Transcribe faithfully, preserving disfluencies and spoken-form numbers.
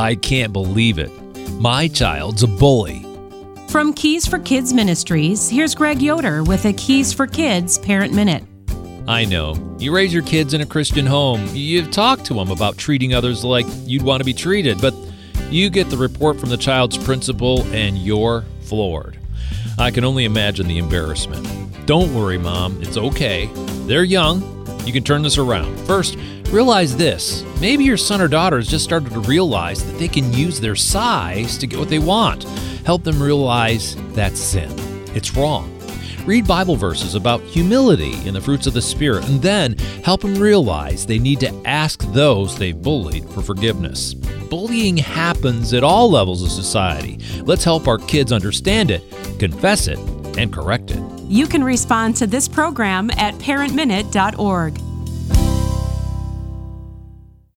I can't believe it. My child's a bully. From Keys for Kids Ministries, here's Greg Yoder with a Keys for Kids Parent Minute. I know. You raise your kids in a Christian home. You've talked to them about treating others like you'd want to be treated, but you get the report from the child's principal and you're floored. I can only imagine the embarrassment. Don't worry, Mom. It's okay. They're young. You can turn this around. First, realize this. Maybe your son or daughter has just started to realize that they can use their size to get what they want. Help them realize that's sin. It's wrong. Read Bible verses about humility and the fruits of the Spirit, and then help them realize they need to ask those they've bullied for forgiveness. Bullying happens at all levels of society. Let's help our kids understand it, confess it, and correct it. You can respond to this program at parent minute dot org.